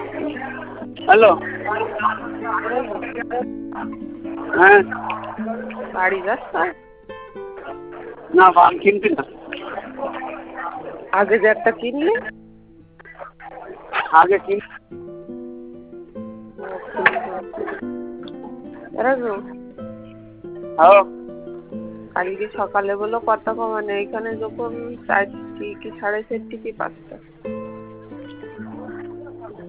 Hello, হ্যাঁ বাড়ি যাচ্ছ? না পান কিনবি না? আগে যে একটা কিনলি? আগে কিন। কালকে সকালে বলো কত কমানে, এখানে যখন 4টি কি 4:30 কি 5টা।